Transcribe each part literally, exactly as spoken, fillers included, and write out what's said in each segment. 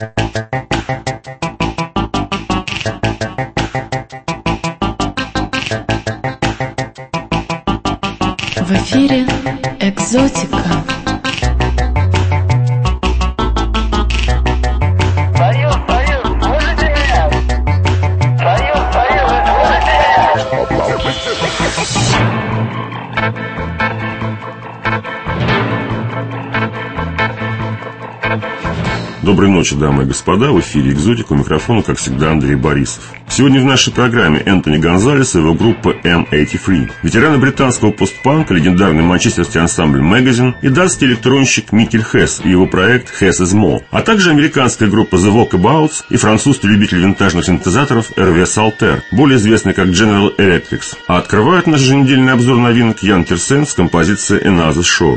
В эфире «Экзотика». Союз, Союз, слышите меня? Союз, Союз, слышите меня? Доброй ночи, дамы и господа, в эфире «Экзотика», у микрофона, как всегда, Андрей Борисов. Сегодня в нашей программе Энтони Гонзалес и его группа эм восемьдесят три, ветераны британского постпанка, легендарный манчестерский ансамбль Magazine и датский электронщик Микель Хесс и его проект Hess is More, а также американская группа The Walkabouts и французский любитель винтажных синтезаторов эр ви Saltair, более известный как General Electric. А открывает наш еженедельный обзор новинок Ян Тирсен с композицией Another Shore.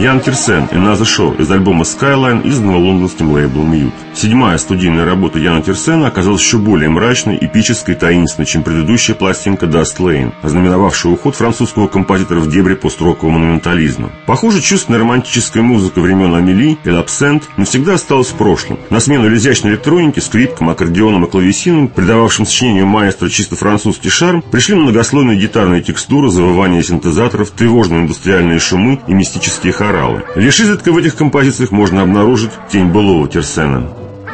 Ян Тирсен «Another Show» из альбома Skyline, изданного лондонским лейблом Mute. Седьмая студийная работа Яна Тирсена оказалась еще более мрачной, эпической и таинственной, чем предыдущая пластинка Dust Lane, ознаменовавшая уход французского композитора в дебри пост-рокового монументализма. Похоже, чувственная романтическая музыка времен Амели и L'Absent навсегда осталась в прошлом. На смену изящной электронике, скрипкам, аккордеонам и клавесинам, придававшим сочинению маэстро чисто французский шарм, пришли многослойные гитарные текстуры, завывания синтезаторов, тревожные индустриальные шумы и мистические хоралы. Лишь изредка в этих композициях можно обнаружить тень былого Тирсена.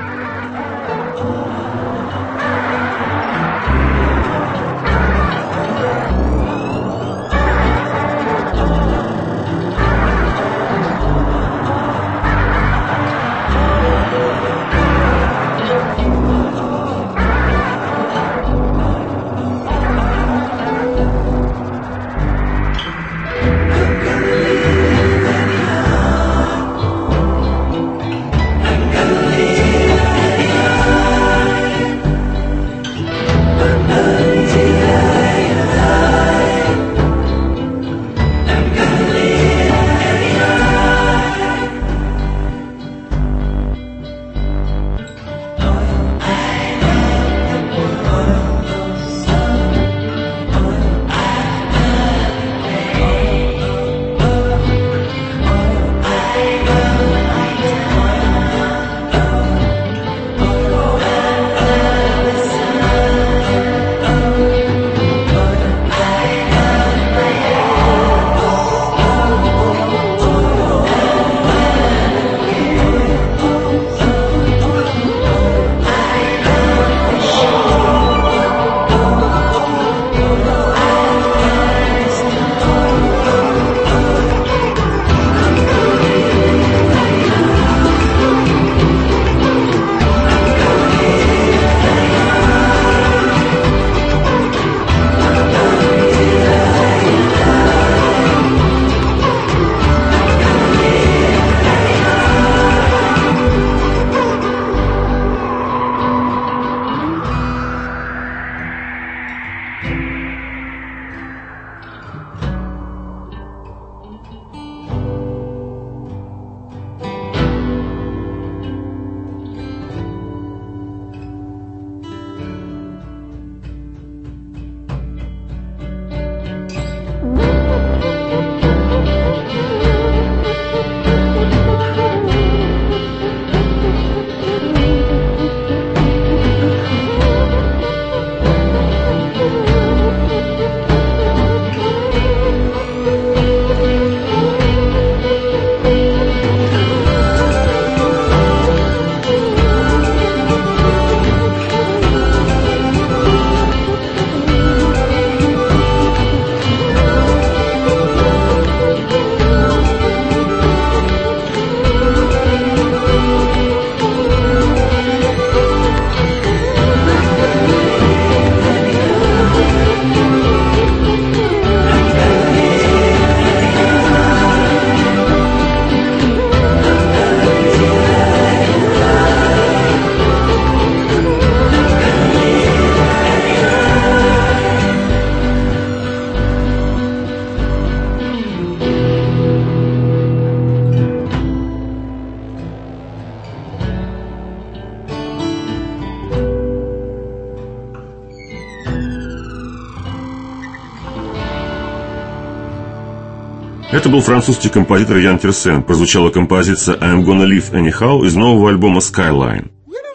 Это был французский композитор Ян Тирсен. Прозвучала композиция «I'm Gonna Live Anyhow» из нового альбома Skyline.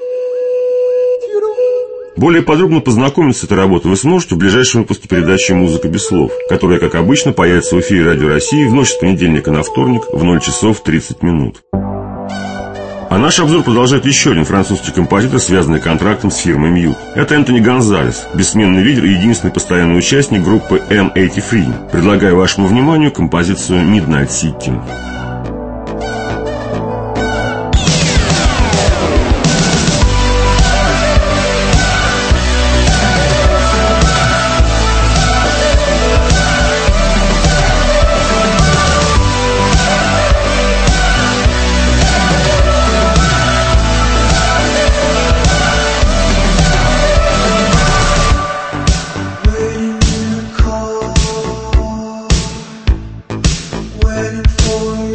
Более подробно познакомиться с этой работой вы сможете в ближайшем выпуске передачи «Музыка без слов», которая, как обычно, появится в эфире Радио России в ночь с понедельника на вторник в ноль часов тридцать минут. А наш обзор продолжает еще один французский композитор, связанный контрактом с фирмой Mute. Это Энтони Гонзалес, бессменный лидер и единственный постоянный участник группы эм восемьдесят три. Предлагаю вашему вниманию композицию «Midnight City». Waiting for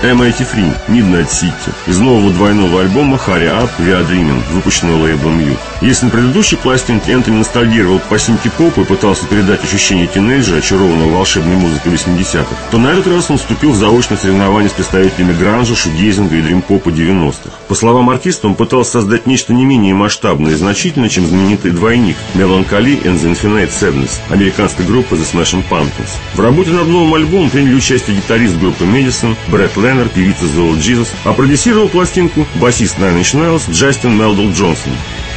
эм восемьдесят три Midnight City из нового двойного альбома Hurry Up We Are Dreaming, выпущенного лейблом Mute. Если на предыдущей пластинке Энтони ностальгировал по синти-попу и пытался передать ощущение тинейджера, очарованного волшебной музыкой восьмидесятых, то на этот раз он вступил в заочное соревнование с представителями гранжа, шугейзинга и дрим-попа девяностых. По словам артиста, он пытался создать нечто не менее масштабное и значительное, чем знаменитый двойник Melancholy and the Infinite Sadness американской группы The Smashing Pumpkins. В работе над новым альбомом приняли участие гитарист группы Madison Брэд Леннер, певица The Old Jesus, а продюсировал пластинку басист Nine Inch Nails Джастин Мелдл Джонсон.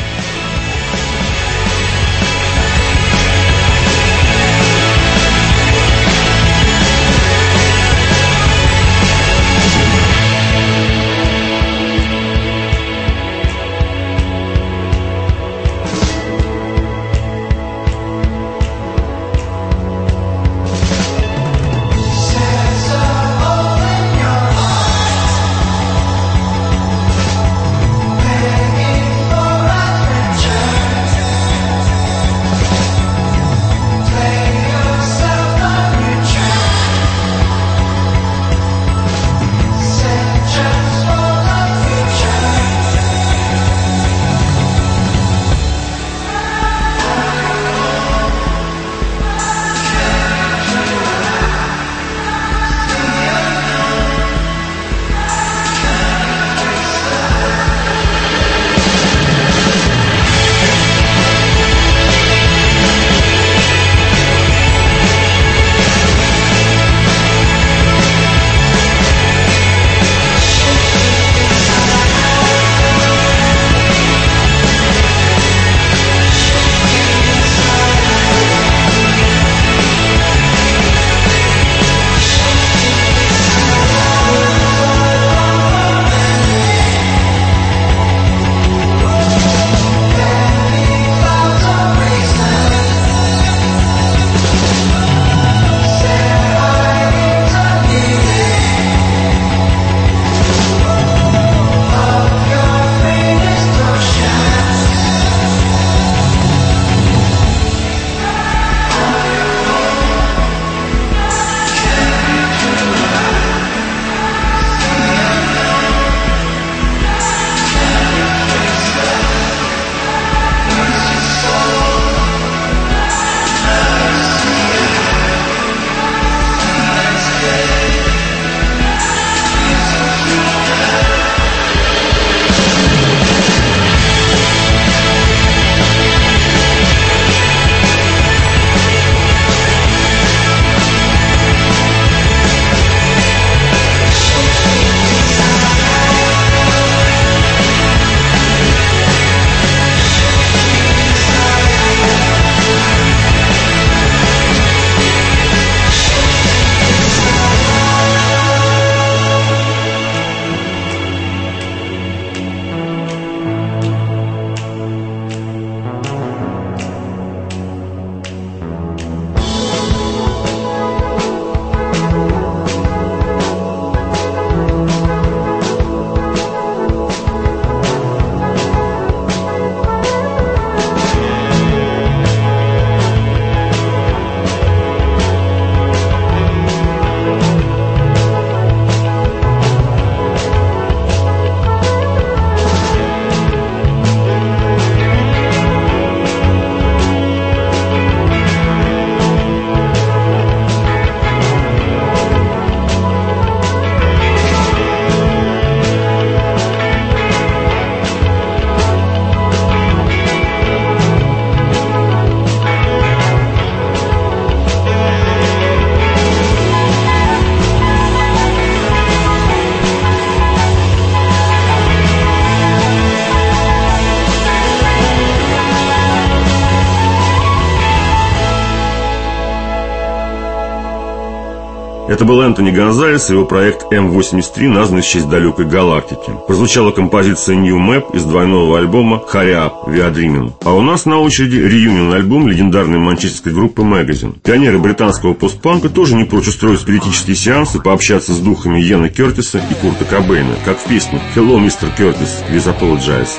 Это был Энтони Гонзалес и его проект эм восемьдесят три, названный в честь далекой галактики. Прозвучала композиция New Map из двойного альбома Hurry Up We Are Dreaming. А у нас на очереди реюнион-альбом легендарной манчестерской группы Magazine. Пионеры британского постпанка тоже не прочь устроить спиритические сеансы, пообщаться с духами Йена Кертиса и Курта Кобейна, как в песне «Hello, мистер Кертис, with apologize».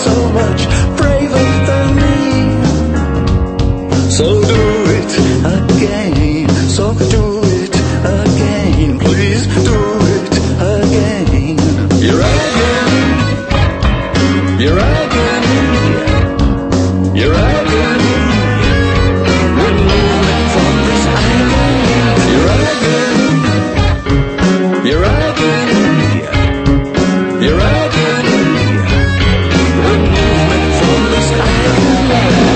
so much braver than me. So do it again, so do it again, please do it again. You're agony, you're agony, you're agony. Remove me from this agony. You're agony, you're agony, you're agony. Remove me from this agony.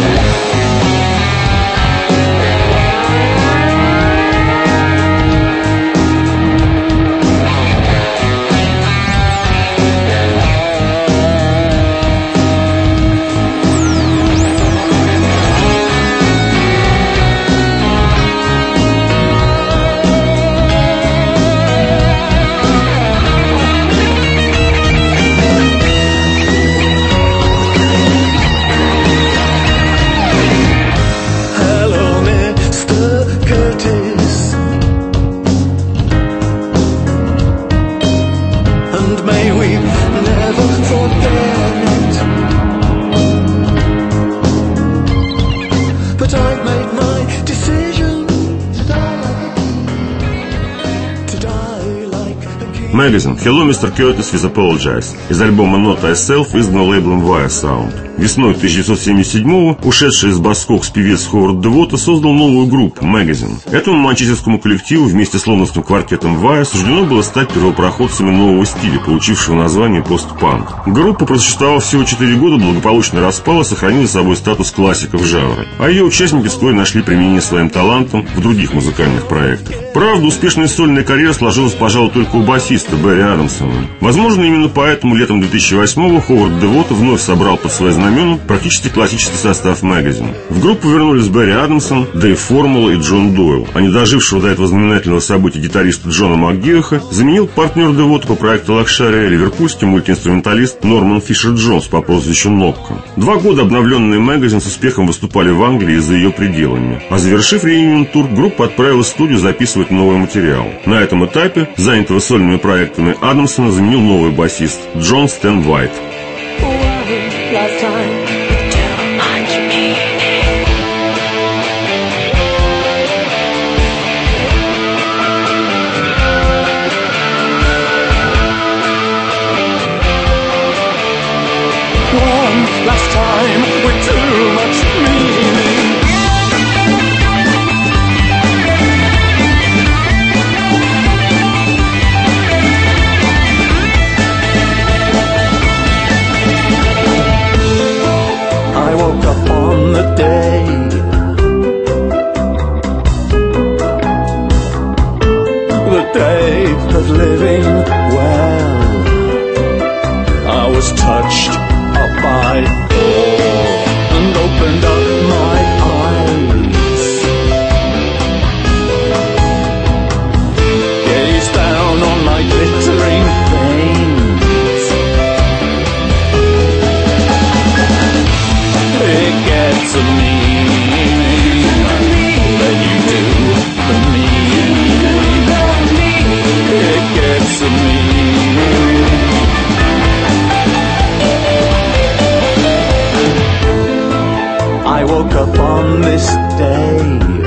Magazine «Hello, мистер Curtis with Apologize» из альбома Not Myself, изданного лейблом Wire Sound. Весной тысяча девятьсот семьдесят седьмого ушедший из Баскокс певец Ховард Девота создал новую группу Magazine. Этому манчестерскому коллективу вместе с лондонским квартетом Wire суждено было стать первопроходцами нового стиля, получившего название постпанк. Группа, просуществовав всего четыре года, благополучно распала, сохранила за собой статус классиков жанра, а ее участники вскоре нашли применение своим талантам в других музыкальных проектах. Правда, успешная сольная карьера сложилась, пожалуй, только у басиста Барри Адамсона. Возможно, именно поэтому летом две тысячи восьмого Ховард Девота вновь собрал под свои знамена практически классический состав Magazine. В группу вернулись Барри Адамсон, Дэйв Формула и Джон Дойл, а не дожившего до этого знаменательного события гитариста Джона МакГиоха заменил партнер Девота по проекту «Лакшария» ливерпульский мультиинструменталист Норман Фишер Джонс по прозвищу Нокко. Два года обновленные Magazine с успехом выступали в Англии и за ее пределами, а завершив реюнион-тур, группа отправилась в студию записывать новый материал. На этом этапе, занятого сольными проектами Адамсона, заменил новый басист Джон Стэн Уайт. Last time with too much meaning. I woke up on the day the day of living well. I was touched by door and opened up my eyes, gazed down on my glittering veins. It gets a meaning that you do the meaning. It gets a meaning. I woke up on this day,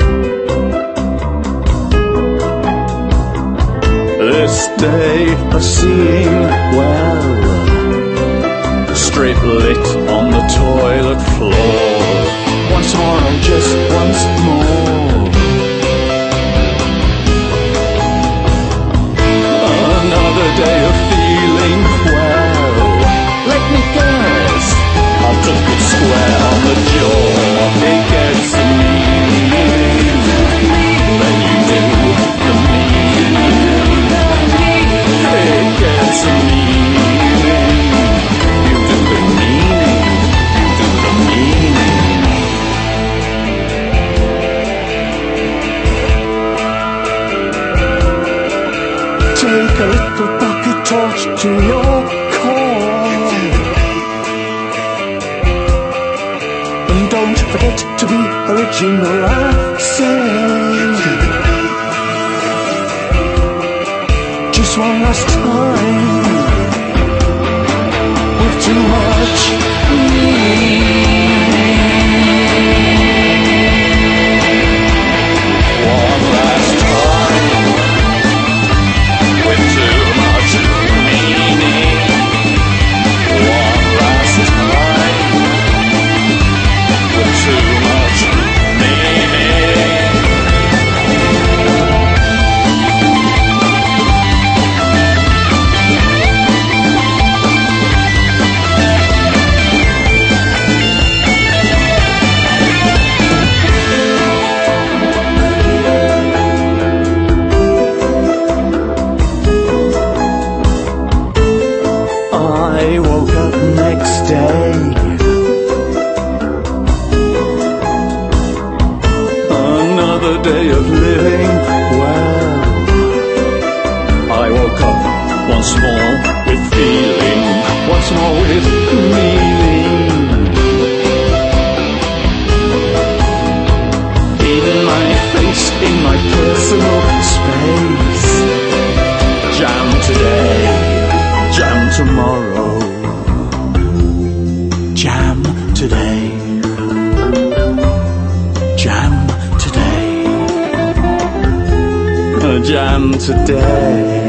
this day of seeing well, strip lit on the toilet floor, once more and just once more. Another day of feeling well. Let me guess, I took it square on the jaw. It gets a meaning, then you do the meaning. It gets a meaning, you do the meaning, you do the meaning. Take a little pocket torch to your core, and don't forget to be original, I say. Just one last time, with too much today. Jam today. Oh, jam today.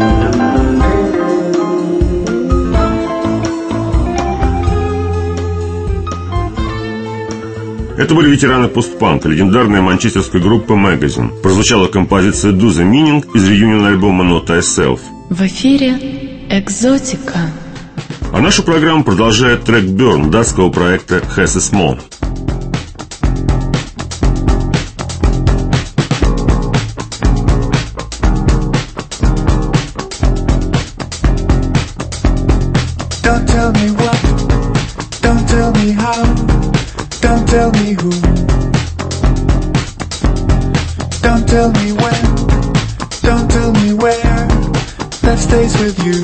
Это были ветераны постпанка, легендарная манчестерская группа Magazine. Прозвучала композиция Do the Meaning из реюнион-альбома Not Thyself. В эфире «Экзотика». А нашу программу продолжает трек Burn датского проекта Hesse Small. Don't tell me what, don't tell me how, don't tell me who, don't tell me when, don't tell me where, that stays with you.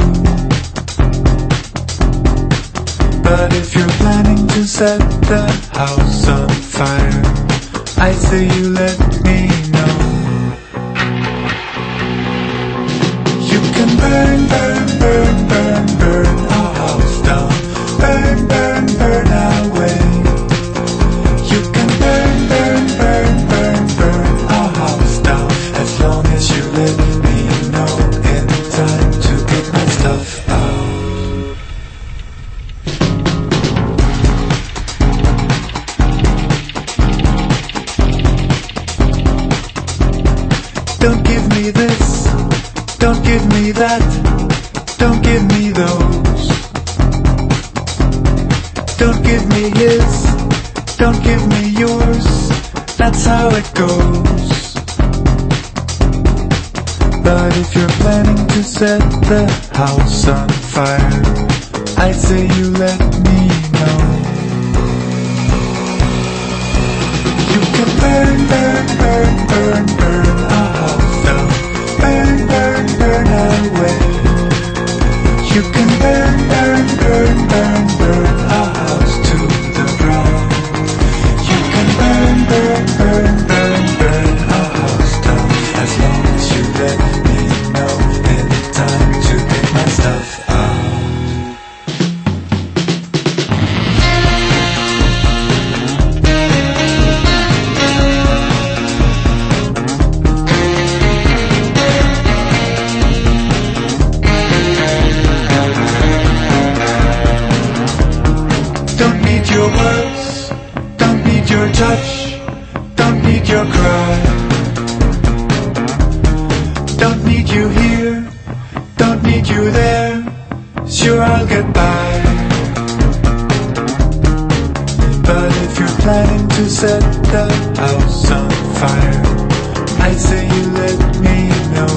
But if you're planning to set the house on fire, I say you let me know. You can burn, burn, burn, burn, burn our house down. Burn, burn, burn away. You can burn, burn, burn, burn, burn our house down, as long as you let me know in time to get my stuff out. Don't give me this, don't give me that, don't give me those. Don't give me his, don't give me yours, that's how it goes. But if you're planning to set the house on fire, I say you let me know. You can burn, burn, burn, burn, burn our house down. Burn, burn, burn away. You can burn, burn, burn, burn, burn our house to the ground. You can burn, burn, burn, burn, burn our house down, as long as you let me know in time to get my stuff out. Don't need your words, don't need your touch, don't need your cry. Don't need you here, don't need you there, sure I'll get by. But if you're planning to set the house on fire, I say you let me know.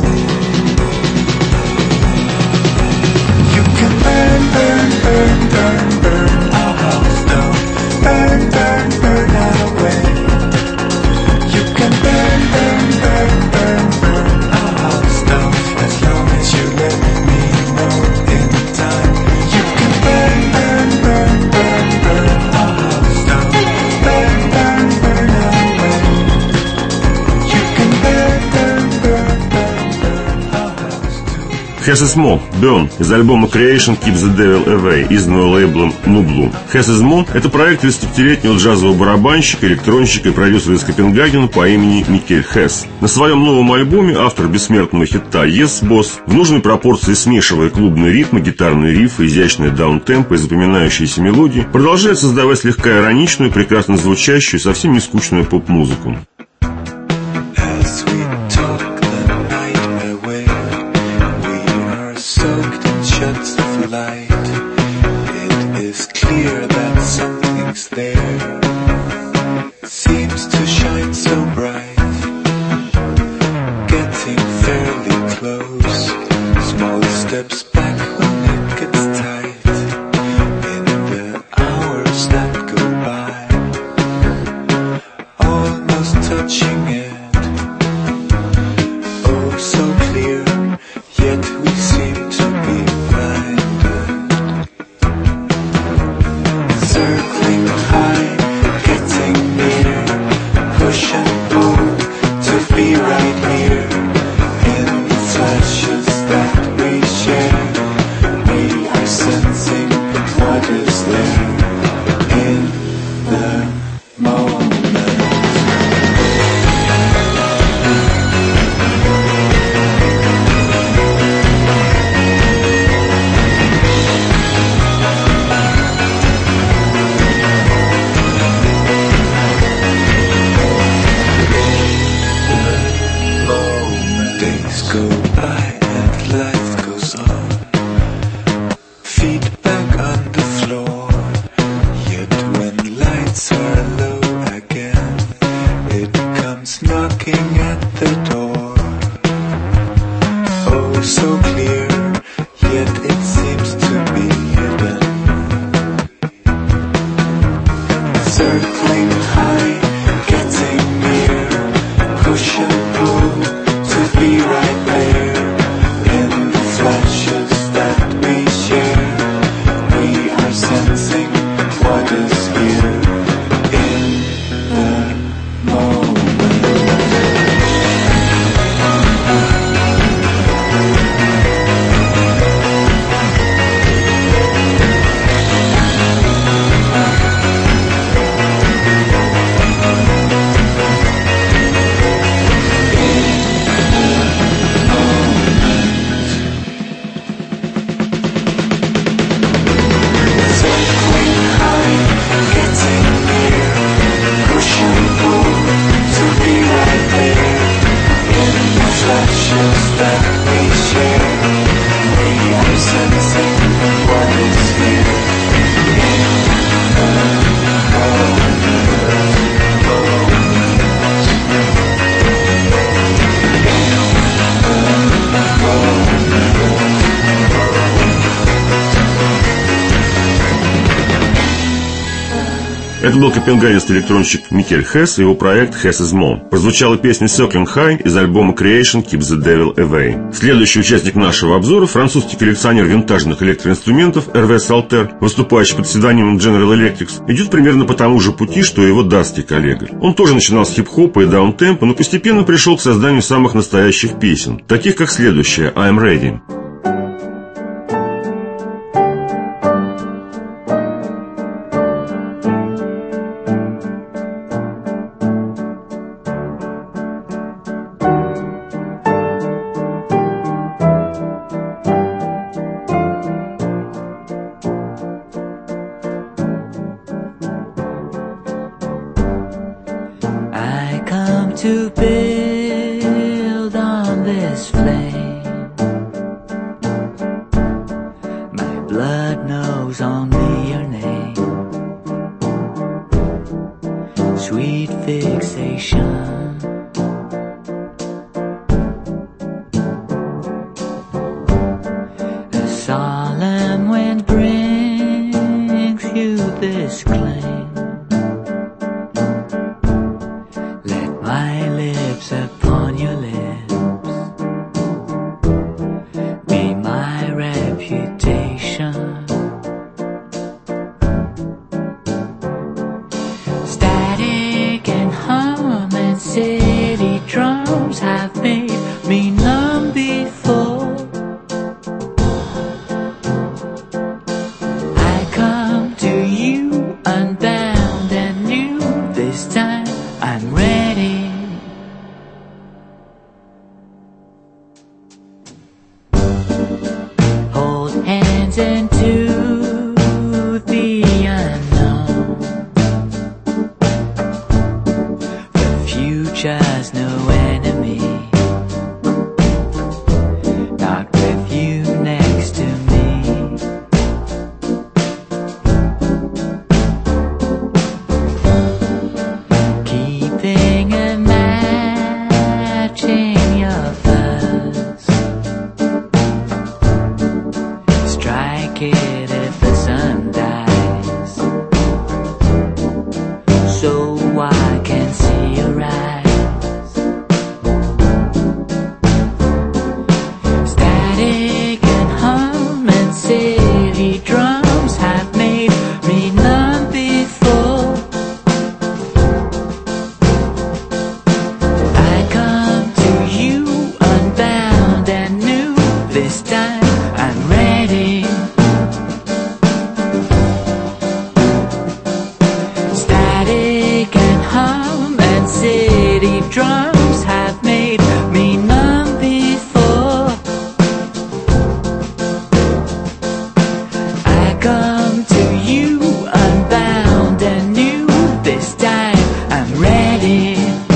You can burn, burn, burn, burn, burn our house down. Burn, burn, burn away. You can burn, burn, burn, burn, burn our house down, as long as you let me know in time. You can burn, burn, burn, burn, burn our house down. Burn, burn, burn away. You can burn, burn, burn, burn, burn our house too. Hesse Small, Burn, из альбома Creation Keeps the Devil Away, изданного лейблом Nublu. Hesse Small — это проект тридцатипятилетнего джазового барабанщика, электронщика и продюсера из Копенгагена по имени Микель Хесс. На своем новом альбоме автор бессмертного хита Yes Boss, в нужной пропорции смешивая клубные ритмы, гитарные рифы, изящные даунтемпы и запоминающиеся мелодии, продолжает создавать слегка ироничную, прекрасно звучащую, совсем не скучную поп-музыку. As we talk the night away, we are soaked in shots of light. It is clear that something's there, seems to shine so bright. Getting fairly close, small steps back when it gets tight. In the hours that go by, almost touching it. Oh, so clear, yet we seem to be blinded. Circling high, getting near, Это был копенгагенский-электронщик Микель Хесс и его проект Hess is More. Прозвучала песня Circling High из альбома Creation Keeps the Devil Away. Следующий участник нашего обзора — французский коллекционер винтажных электроинструментов Эрве Салтер, выступающий под псевдонимом General Electric, идет примерно по тому же пути, что и его датский коллега. Он тоже начинал с хип-хопа и даунтемпа, но постепенно пришел к созданию самых настоящих песен, таких как следующая «I'm Ready». To build on this flame, my blood knows only your name. Sweet fixation, a solemn wind brings you this claim. My lips upon your lips be my reputation. Static and hum and city drums have made me numb before. I come to you unbound and new. This time I'm ready. Hold hands into the unknown. The future's no enemy. Not with you next to me. Keeping a match in your fuzz. Strike it if the sun dies, so I can see your eyes. Static and hum and city drums have made me numb before. I come to you unbound and new. This time I'm ready. Static and hum and city drums have made me numb before. I come to you unbound and new. This time I'm ready.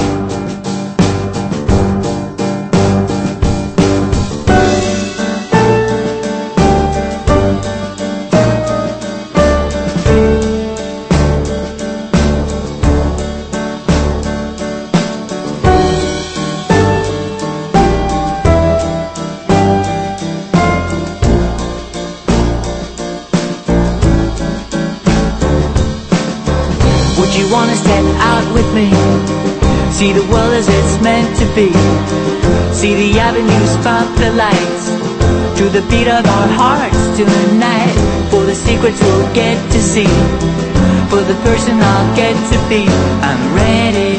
Would you wanna step out with me? See the world as it's meant to be. See the avenues, spot the lights. To the beat of our hearts tonight. For the secrets we'll get to see. For the person I'll get to be. I'm ready.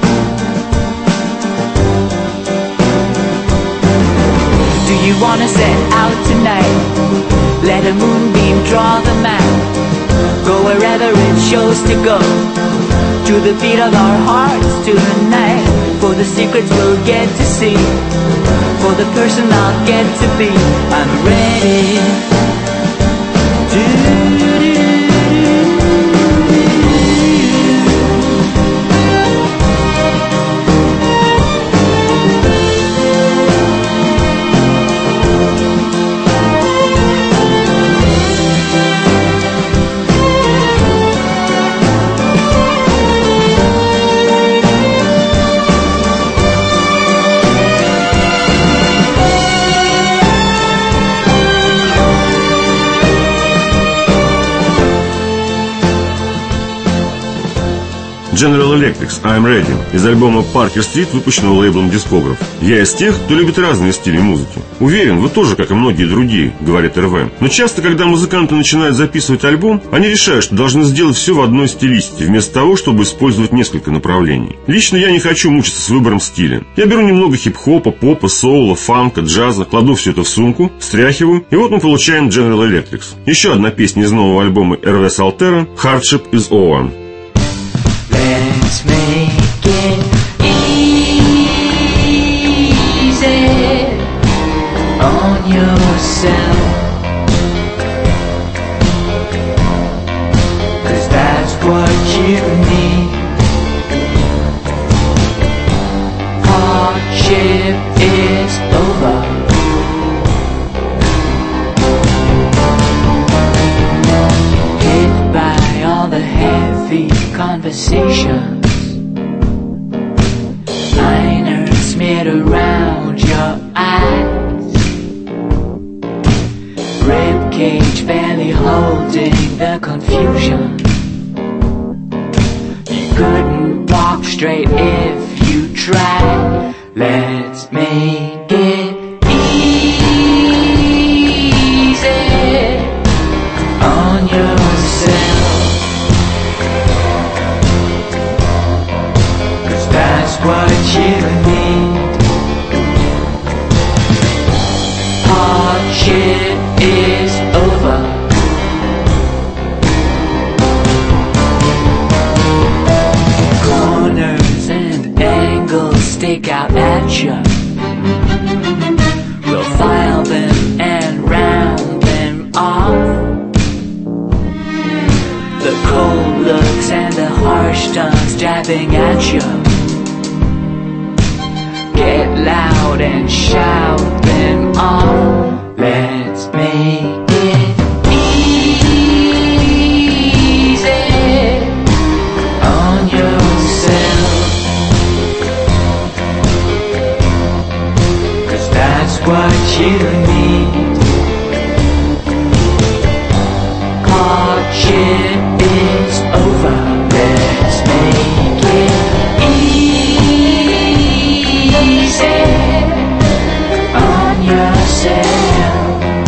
Do you wanna set out tonight? Let a moonbeam draw the map. Go wherever it shows to go. To the beat of our hearts tonight. For the secrets we'll get to see. For the person I'll get to be. I'm ready. Do-do-do. General Electric's I'm Ready из альбома Parker Street, выпущенного лейблом Discograph. «Я из тех, кто любит разные стили музыки. Уверен, вы тоже, как и многие другие», — говорит эр вэ. Но часто, когда музыканты начинают записывать альбом, они решают, что должны сделать все в одной стилистике, вместо того, чтобы использовать несколько направлений. Лично я не хочу мучиться с выбором стиля. Я беру немного хип-хопа, попа, соула, фанка, джаза, кладу все это в сумку, встряхиваю, и вот мы получаем General Electric. Еще одна песня из нового альбома эр ви Saltera «Hardship is Over». Let's make it easy on yourself, 'cause that's what you need. Hardship is over. Hit by all the heavy conversations, liners smeared around your eyes, ribcage barely holding the confusion. You couldn't walk straight if you tried. Let's make it easy on yourself, what you need. Hardship is over. Corners and angles stick out at you. We'll file them and round them off. The cold looks and the harsh tongues jabbing at you. Get loud and shout them all. Let's make it easy on yourself, 'cause that's what you need. Hardship is over. Let's make it easy on yourself,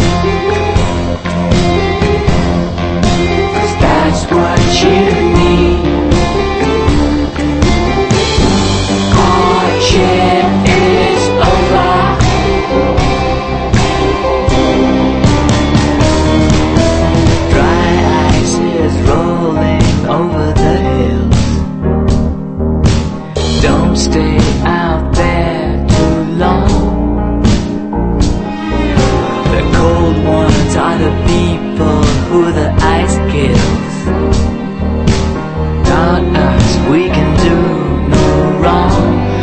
'cause that's what you need. Hardship is over. Dry ice is rolling over the hills. Don't stay out there too long. The cold ones are the people who the ice kills. Not us, we can do no wrong.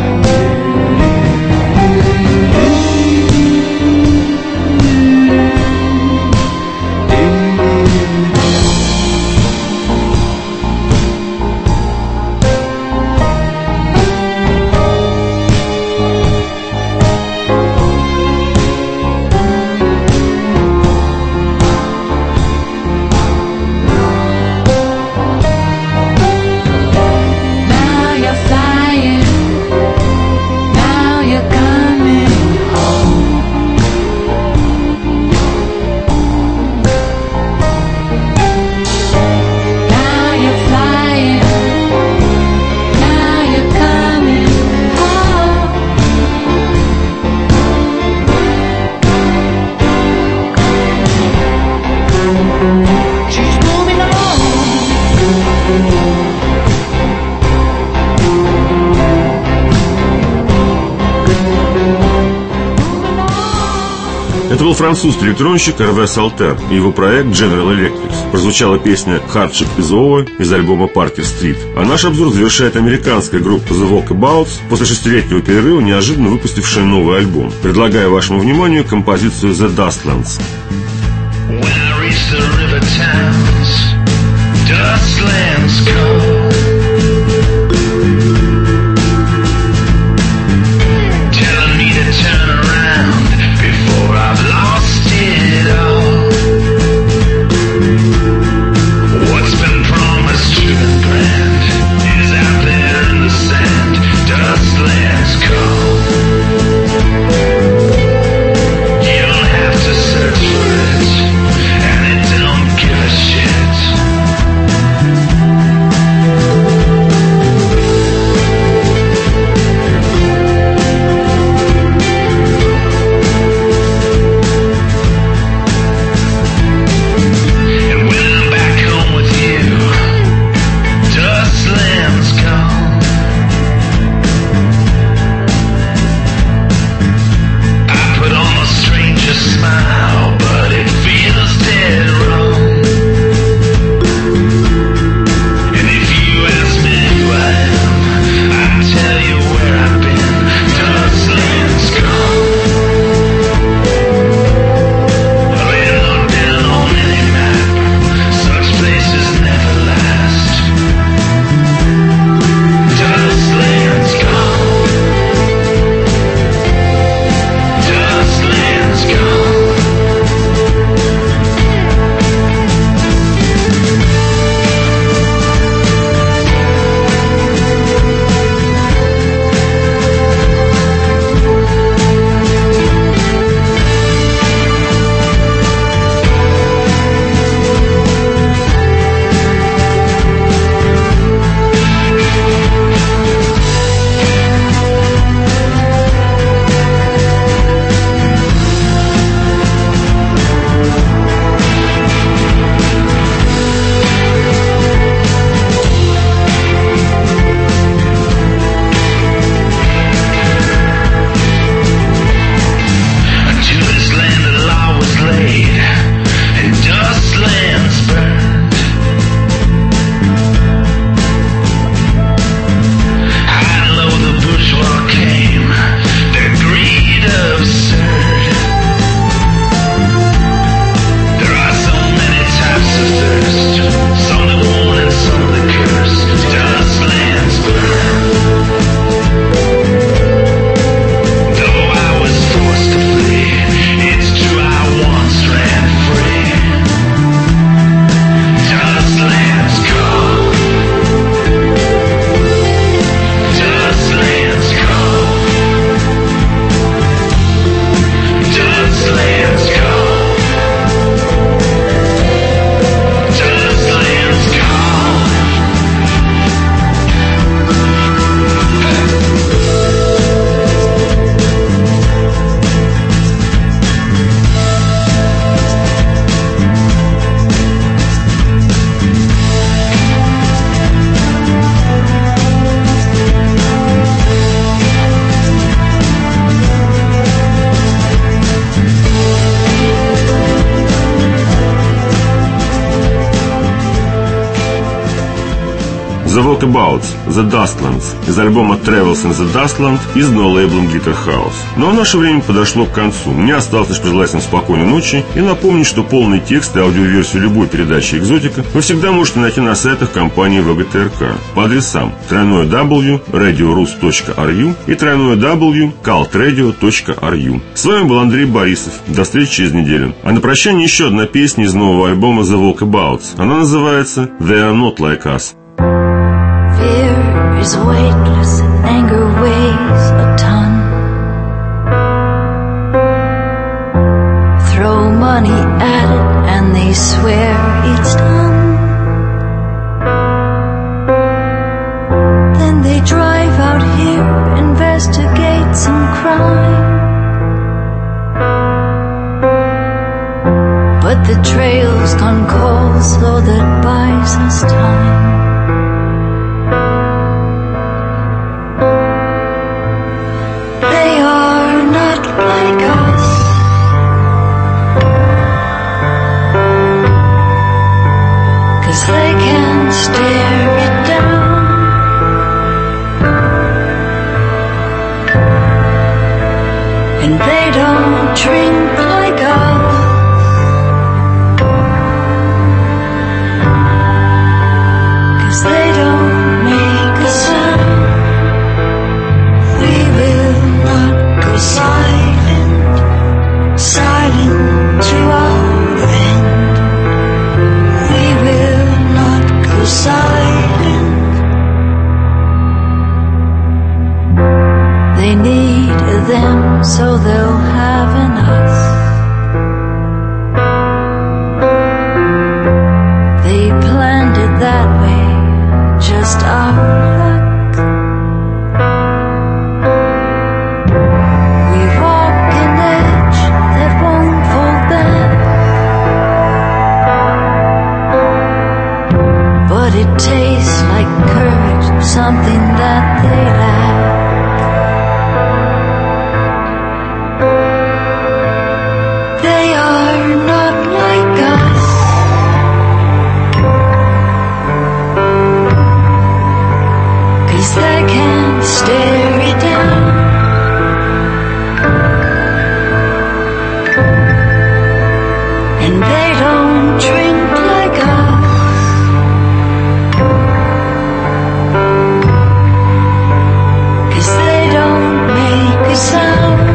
Это был французский электронщик эр ви Saltera и его проект General Electric. Прозвучала песня «Hardship is Over» из альбома Parker Street. А наш обзор завершает американская группа The Walkabouts, после шестилетнего перерыва неожиданно выпустившая новый альбом. Предлагаю вашему вниманию композицию The Dustlands. What's been promised to the brand is out The Walkabouts, The Dustlands из альбома Travels in the Dustland из ноу-лейблом Guitar House. Ну а наше время подошло к концу. Мне осталось лишь пожелать вам спокойной ночи и напомнить, что полный текст и аудиоверсию любой передачи «Экзотика» вы всегда можете найти на сайтах компании вэ гэ тэ эр ка по адресам дабл ю дабл ю дабл ю точка радио рус точка ар ю и дабл ю дабл ю дабл ю точка калт-радио точка ар ю. С вами был Андрей Борисов. До встречи через неделю. А на прощание еще одна песня из нового альбома The Walkabouts. Она называется They Are Not Like Us. Fear is weightless, anger weighs a ton. Throw money at it and they swear it's done. Then they drive out here, investigate some crime. But the trail's gone cold, so that buys us time. They are not like us. Cause they can stare it down. And they don't drink like us. Cause they don't make a sound. We will not go silent, silent to our end. We will not go silent. They need them, so they'll have an us. They planned it that way, just our luck. We walk an edge that won't fall back. But it tastes like courage, something that they lack. They are not like us. Cause they can't stare it down. And they don't drink like us. Cause they don't make a sound.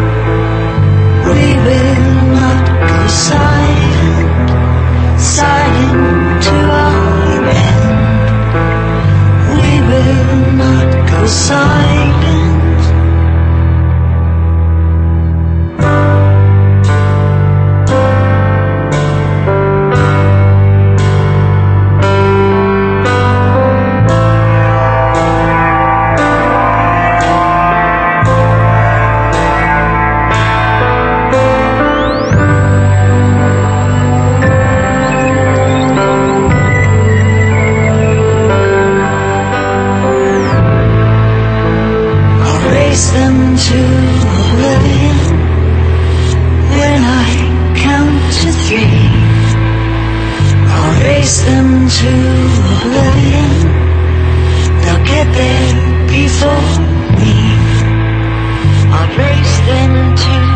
We will not go silent, silent to our end. We will not go silent. I'll race them to oblivion when I count to three. I'll race them to oblivion. They'll get there before me. I'll race them to